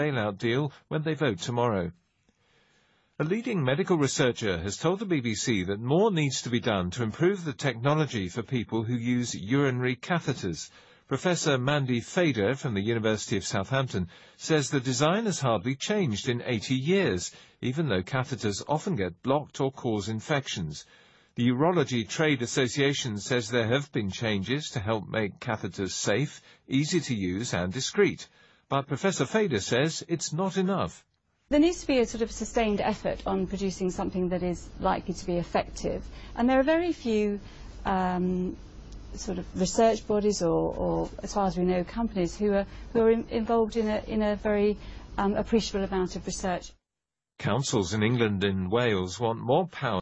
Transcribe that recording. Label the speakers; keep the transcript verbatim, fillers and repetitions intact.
Speaker 1: bailout deal when they vote tomorrow. A leading medical researcher has told the B B C that more needs to be done to improve the technology for people who use urinary catheters. Professor Mandy Fader from the University of Southampton says the design has hardly changed in eighty years, even though catheters often get blocked or cause infections. The Urology Trade Association says there have been changes to help make catheters safe, easy to use and discreet. But Professor Fader says it's not enough.
Speaker 2: There needs to be a sort of sustained effort on producing something that is likely to be effective. And there are very few um, sort of research bodies or, or, as far as we know, companies who are, who are in, involved in a, in a very um, appreciable amount of research.
Speaker 1: Councils in England and Wales want more power